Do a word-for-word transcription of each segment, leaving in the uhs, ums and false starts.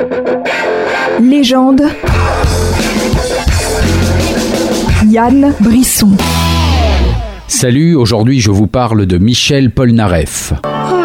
Légende. Yann Brisson. Salut, aujourd'hui je vous parle de Michel Polnareff.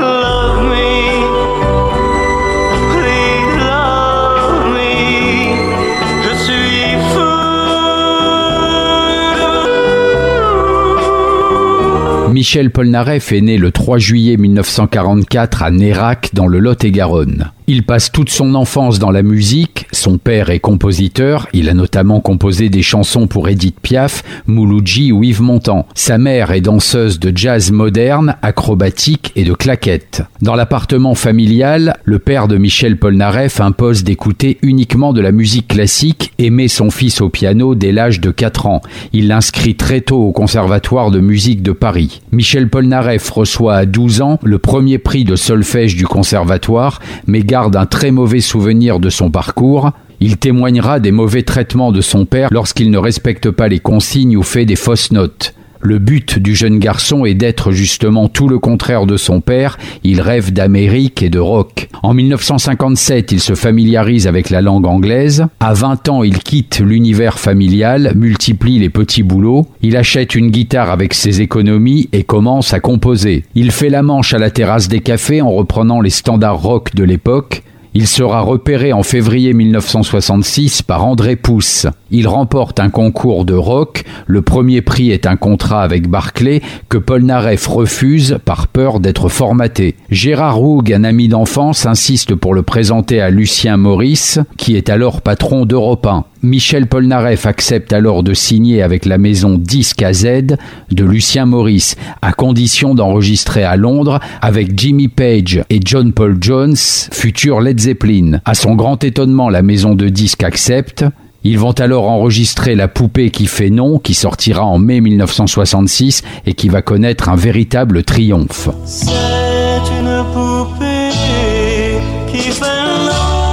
Michel Polnareff est né le trois juillet mille neuf cent quarante-quatre à Nérac dans le Lot-et-Garonne. Il passe toute son enfance dans la musique, son père est compositeur, il a notamment composé des chansons pour Édith Piaf, Mouloudji ou Yves Montand. Sa mère est danseuse de jazz moderne, acrobatique et de claquettes. Dans l'appartement familial, le père de Michel Polnareff impose d'écouter uniquement de la musique classique et met son fils au piano dès l'âge de quatre ans. Il l'inscrit très tôt au Conservatoire de musique de Paris. Michel Polnareff reçoit à douze ans le premier prix de solfège du Conservatoire, mais garde un très mauvais souvenir de son parcours. Il témoignera des mauvais traitements de son père lorsqu'il ne respecte pas les consignes ou fait des fausses notes. Le but du jeune garçon est d'être justement tout le contraire de son père, il rêve d'Amérique et de rock. En mille neuf cent cinquante-sept, il se familiarise avec la langue anglaise. À vingt ans, il quitte l'univers familial, multiplie les petits boulots. Il achète une guitare avec ses économies et commence à composer. Il fait la manche à la terrasse des cafés en reprenant les standards rock de l'époque. Il sera repéré en février mille neuf cent soixante-six par André Pousse. Il remporte un concours de rock. Le premier prix est un contrat avec Barclay que Polnareff refuse par peur d'être formaté. Gérard Houg, un ami d'enfance, insiste pour le présenter à Lucien Maurice, qui est alors patron d'Europe un. Michel Polnareff accepte alors de signer avec la maison Disque A Z de Lucien Maurice, à condition d'enregistrer à Londres avec Jimmy Page et John Paul Jones, futur Led Zeppelin. À son grand étonnement, la maison de disques accepte. Ils vont alors enregistrer La poupée qui fait non, qui sortira en mai mille neuf cent soixante-six et qui va connaître un véritable triomphe. C'est une poupée qui fait non.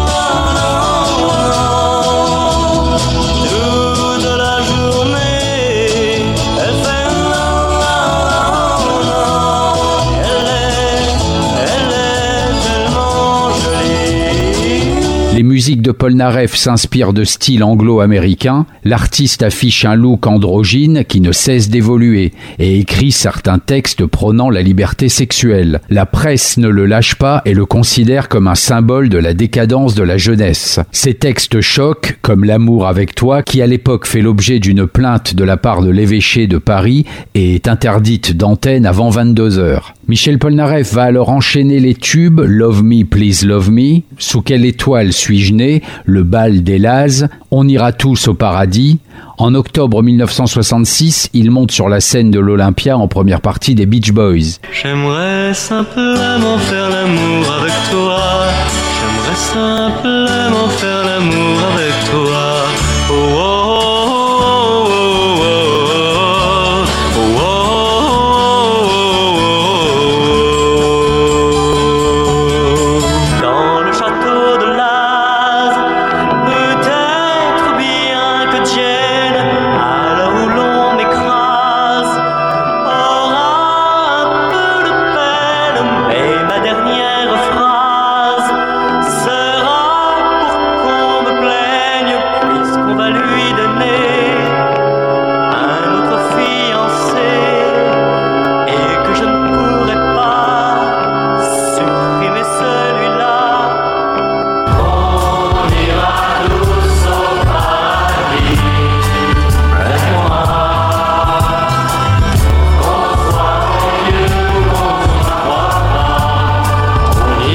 Les musiques de Polnareff s'inspirent de styles anglo-américains. L'artiste affiche un look androgyne qui ne cesse d'évoluer et écrit certains textes prônant la liberté sexuelle. La presse ne le lâche pas et le considère comme un symbole de la décadence de la jeunesse. Ces textes choquent, comme L'amour avec toi, qui à l'époque fait l'objet d'une plainte de la part de l'évêché de Paris et est interdite d'antenne avant vingt-deux heures. Michel Polnareff va alors enchaîner les tubes Love Me, Please Love Me, Sous quelle étoile suis-je né, Le bal des Lazes, On ira tous au paradis. En octobre mille neuf cent soixante-six, il monte sur la scène de l'Olympia en première partie des Beach Boys. J'aimerais simplement faire l'amour avec toi. J'aimerais simplement faire l'amour avec toi. Oh, oh, oh, oh, oh, oh, oh, oh. Dans le château de Laz, peut-être bien que tienne, à l'heure où l'on m'écrase, aura un peu de peine, mais ma dernière phrase sera pour qu'on me plaigne, puisqu'on va lui donner un autre fiancé, et que je ne pourrai pas supprimer celui-là. On ira tous au paradis avec moi. Qu'on soit vieux ou qu'on ne croit pas, on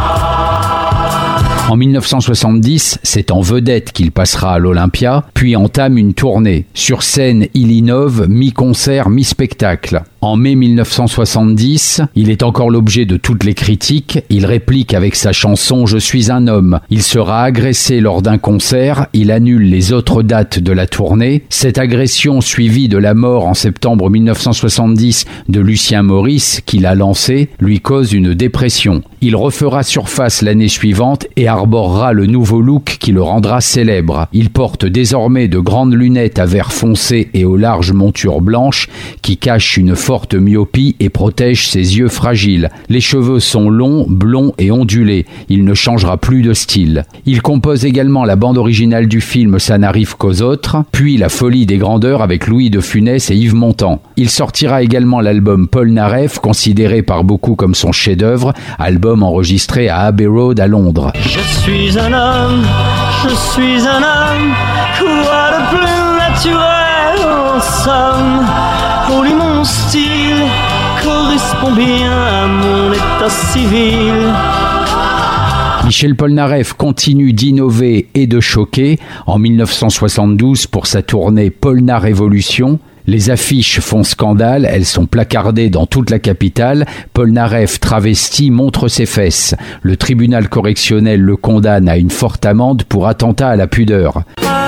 ira. En mille neuf cent soixante-dix, c'est en vedette qu'il passera à l'Olympia, puis entame une tournée. Sur scène, il innove, mi-concert, mi-spectacle. En mai mille neuf cent soixante-dix, il est encore l'objet de toutes les critiques. Il réplique avec sa chanson « Je suis un homme ». Il sera agressé lors d'un concert. Il annule les autres dates de la tournée. Cette agression, suivie de la mort en septembre mille neuf cent soixante-dix de Lucien Maurice, qui l'a lancé, lui cause une dépression. Il refera surface l'année suivante et arrange arborera le nouveau look qui le rendra célèbre. Il porte désormais de grandes lunettes à verre foncé et aux larges montures blanches qui cachent une forte myopie et protègent ses yeux fragiles. Les cheveux sont longs, blonds et ondulés. Il ne changera plus de style. Il compose également la bande originale du film Ça n'arrive qu'aux autres, puis La folie des grandeurs avec Louis de Funès et Yves Montand. Il sortira également l'album Polnareff, considéré par beaucoup comme son chef-d'œuvre, album enregistré à Abbey Road à Londres. Je suis un homme, je suis un homme, quoi de plus naturel en somme. Oh, lui, mon style correspond bien à mon état civil. Michel Polnareff continue d'innover et de choquer. En dix-neuf cent soixante-douze, pour sa tournée Polnarévolution, les affiches font scandale, elles sont placardées dans toute la capitale. Polnareff travesti montre ses fesses. Le tribunal correctionnel le condamne à une forte amende pour attentat à la pudeur.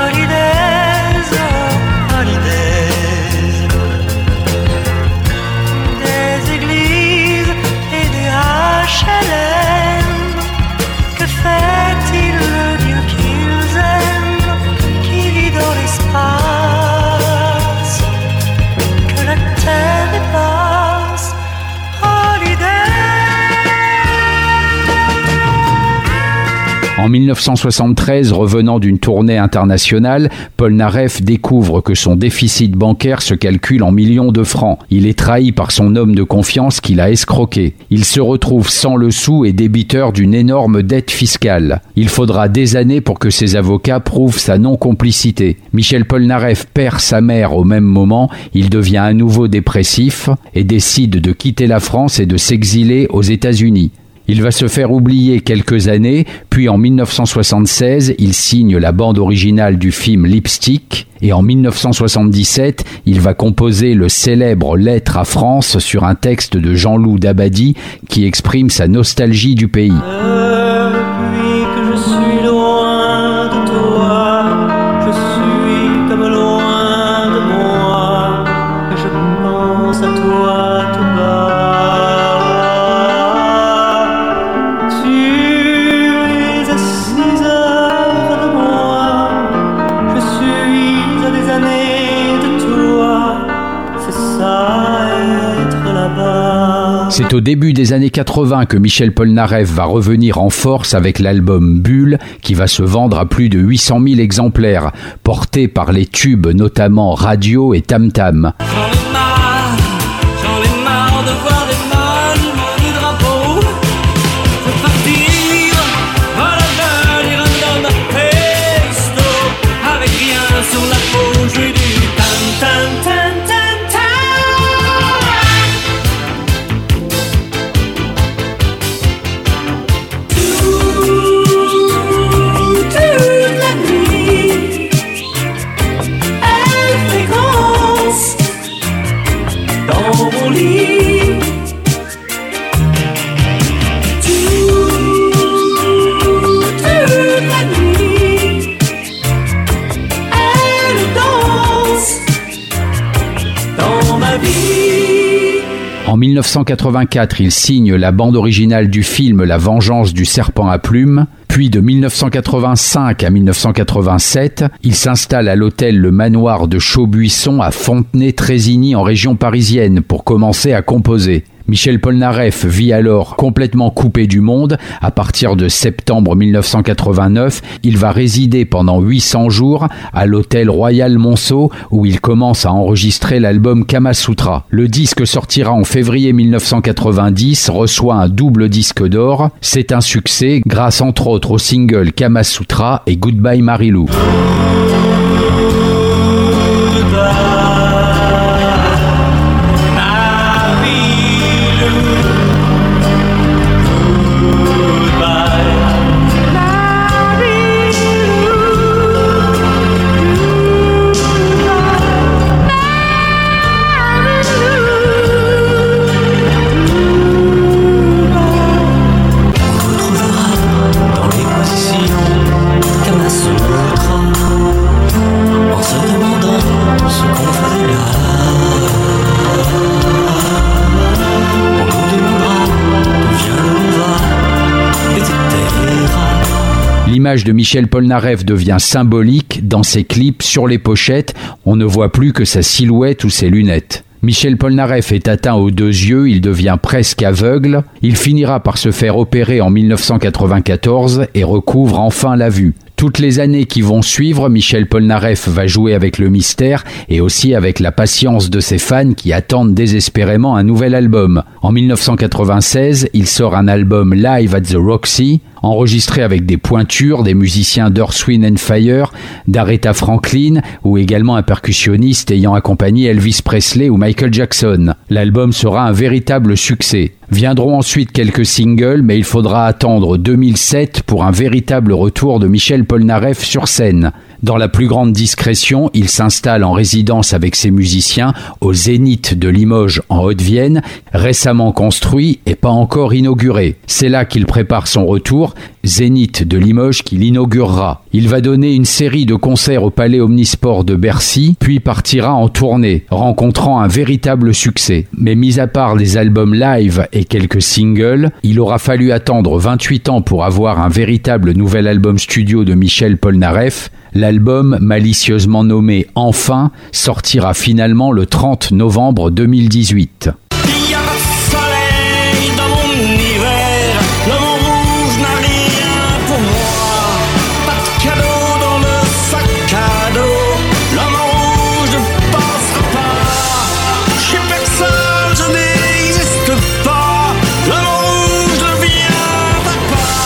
En dix-neuf cent soixante-treize, revenant d'une tournée internationale, Polnareff découvre que son déficit bancaire se calcule en millions de francs. Il est trahi par son homme de confiance qui l'a escroqué. Il se retrouve sans le sou et débiteur d'une énorme dette fiscale. Il faudra des années pour que ses avocats prouvent sa non-complicité. Michel Polnareff perd sa mère au même moment. Il devient à nouveau dépressif et décide de quitter la France et de s'exiler aux États-Unis. Il va se faire oublier quelques années, puis en dix-neuf cent soixante-seize, il signe la bande originale du film Lipstick, et en dix-neuf cent soixante-dix-sept, il va composer le célèbre Lettre à France sur un texte de Jean-Loup Dabadi qui exprime sa nostalgie du pays. Depuis que je suis loin de toi, je suis comme loin de moi, et je pense à toi tout bas. C'est au début des années quatre-vingts que Michel Polnareff va revenir en force avec l'album Bulle, qui va se vendre à plus de huit cent mille exemplaires, porté par les tubes notamment Radio et Tam Tam. J'en ai marre, j'en ai marre de voir des monuments du drapeau. Je veux partir, voilà venir un homme pesto, avec rien sur la peau, je lui dis tam tam tam. En dix-neuf cent quatre-vingt-quatre, il signe la bande originale du film La vengeance du serpent à plumes. Puis de dix-neuf cent quatre-vingt-cinq à dix-neuf cent quatre-vingt-sept, il s'installe à l'hôtel Le Manoir de Chaubuisson à Fontenay-Trésigny en région parisienne pour commencer à composer. Michel Polnareff vit alors complètement coupé du monde. À partir de septembre dix-neuf cent quatre-vingt-neuf, il va résider pendant huit cents jours à l'hôtel Royal Monceau où il commence à enregistrer l'album Kama Sutra. Le disque sortira en février dix-neuf cent quatre-vingt-dix, reçoit un double disque d'or. C'est un succès grâce entre autres aux singles Kama Sutra et Goodbye Marilou. En se demandant ce qu'on faisait. L'image de Michel Polnareff devient symbolique. Dans ses clips, sur les pochettes, on ne voit plus que sa silhouette ou ses lunettes. Michel Polnareff est atteint aux deux yeux, il devient presque aveugle. Il finira par se faire opérer en mille neuf cent quatre-vingt-quatorze et recouvre enfin la vue. Toutes les années qui vont suivre, Michel Polnareff va jouer avec le mystère et aussi avec la patience de ses fans qui attendent désespérément un nouvel album. En mille neuf cent quatre-vingt-seize, il sort un album Live at the Roxy, enregistré avec des pointures, des musiciens d'Earth, Wind and Fire, d'Aretha Franklin ou également un percussionniste ayant accompagné Elvis Presley ou Michael Jackson. L'album sera un véritable succès. Viendront ensuite quelques singles, mais il faudra attendre deux mille sept pour un véritable retour de Michel Polnareff sur scène. Dans la plus grande discrétion, il s'installe en résidence avec ses musiciens au Zénith de Limoges en Haute-Vienne, récemment construit et pas encore inauguré. C'est là qu'il prépare son retour, Zénith de Limoges qu'il inaugurera. Il va donner une série de concerts au Palais Omnisport de Bercy, puis partira en tournée, rencontrant un véritable succès. Mais mis à part les albums live et quelques singles, il aura fallu attendre vingt-huit ans pour avoir un véritable nouvel album studio de Michel Polnareff. L'album, malicieusement nommé « Enfin », sortira finalement le trente novembre deux mille dix-huit. Il y a pas de soleil dans mon hiver, l'homme rouge n'a rien pour moi, pas de cadeau dans le sac à dos, l'homme rouge ne passera pas, chez personne je n'existe pas, l'homme rouge ne viendra pas.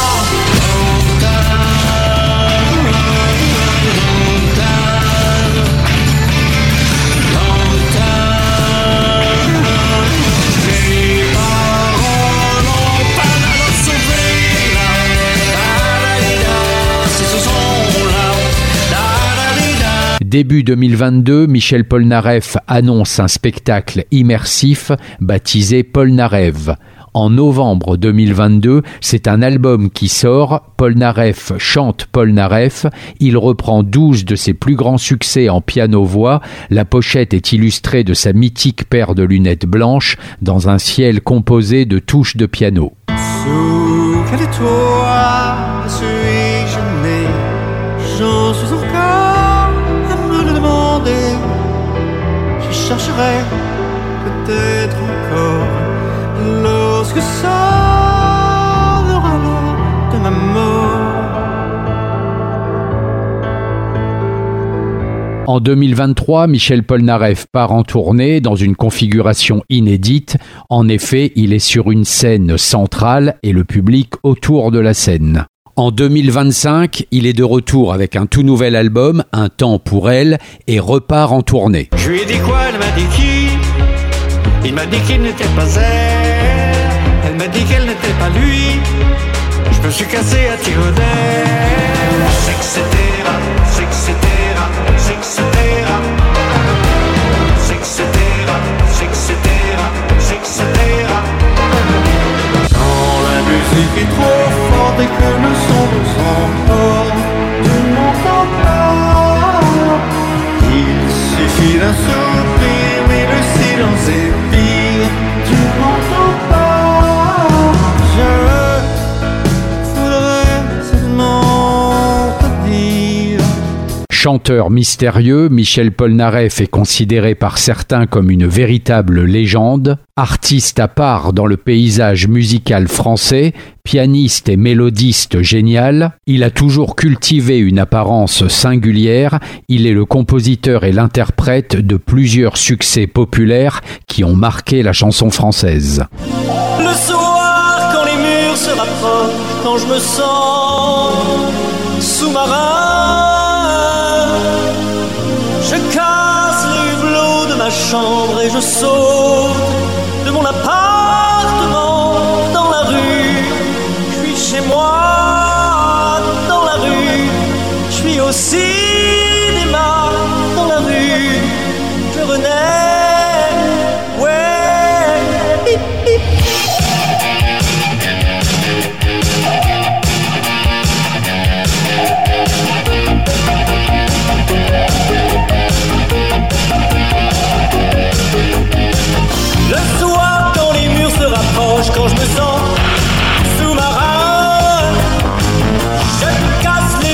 Début deux mille vingt-deux, Michel Polnareff annonce un spectacle immersif baptisé Polnareff. En novembre deux mille vingt-deux, c'est un album qui sort, Polnareff chante Polnareff. Il reprend douze de ses plus grands succès en piano-voix. La pochette est illustrée de sa mythique paire de lunettes blanches dans un ciel composé de touches de piano. Sous quelle étoile suis-je né? J'en suis encore à me le demander. Je chercherai peut-être encore lorsque sonnera l'heure de ma mort. En deux mille vingt-trois, Michel Polnareff part en tournée dans une configuration inédite. En effet, il est sur une scène centrale et le public autour de la scène. En deux mille vingt-cinq, il est de retour avec un tout nouvel album, Un temps pour elle, et repart en tournée. Je lui ai dit quoi? Elle m'a dit qui? Il m'a dit qu'il n'était pas elle. Elle m'a dit qu'elle n'était pas lui. Je me suis cassé à tire d'aile. C'est que c'était rap, c'est que c'était rap, c'est que c'était rap. C'est que c'était rap, c'est que c'était rap, c'est que c'était rap. Quand la musique est trop forte et que le son nous emporte, tu m'entends pas. Il suffit d'un soupir, mais le silence est pire. Tu m'entends pas. Je voudrais seulement te dire. Chanteur mystérieux, Michel Polnareff est considéré par certains comme une véritable légende. Artiste à part dans le paysage musical français, pianiste et mélodiste génial, il a toujours cultivé une apparence singulière. Il est le compositeur et l'interprète de plusieurs succès populaires qui ont marqué la chanson française. Le soir, quand les murs se rapprochent, quand je me sens sous-marin, je casse les hublots de ma chambre et je saute de mon appartement dans la rue. Je suis chez moi dans la rue, je suis au cinéma dans la rue, je renais, ouais, bip, bip. Le soir quand les murs se rapprochent, quand je me sens sous-marin, je casse les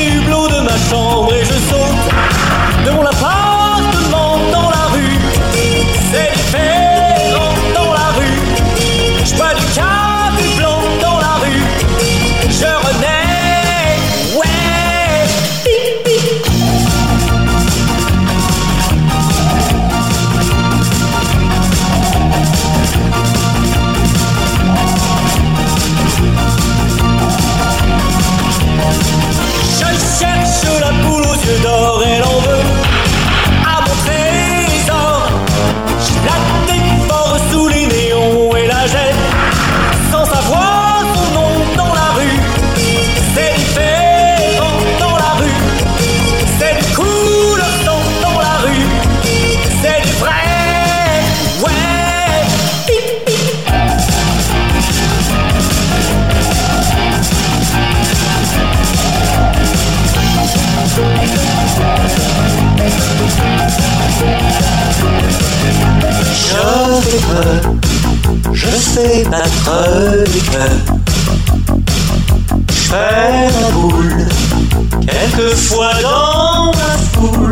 fais peur, je fais battre les cœurs. Je fais ma boule, quelquefois dans la foule.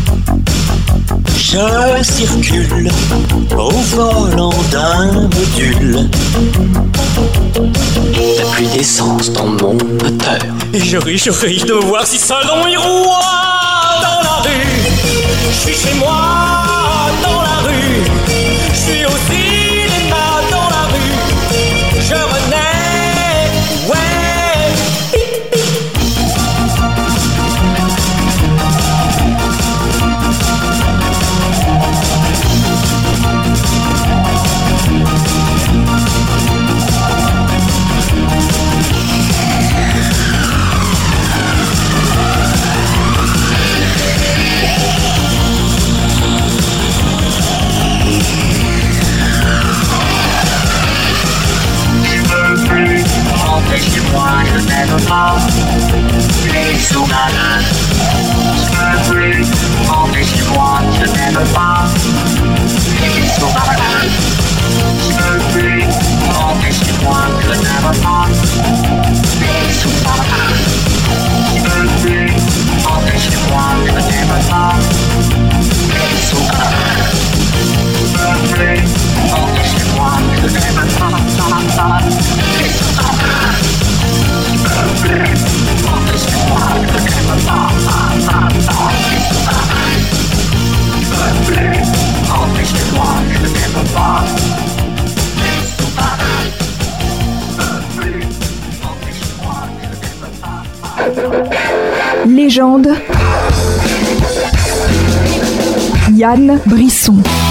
Je circule au volant d'un module. Y'a plus d'essence dans mon moteur. Et je ris, je ris de voir si salon il roi dans la rue. Je suis chez moi dans la rue. Je suis au cinéma dans la rue. Je renais, ouais. Pip, pip. Empêchez-moi, je n'aime pas les sous-marins. Je veux plus. Empêchez-moi, je n'aime pas les sous-marins. Je veux plus. Empêchez-moi, je n'aime pas les sous-marins. Je veux plus. Empêchez-moi, je n'aime pas les sous-marins. Je veux plus. Empêchez-moi, je n'aime pas les sous-marins. Légende. Yann Brisson.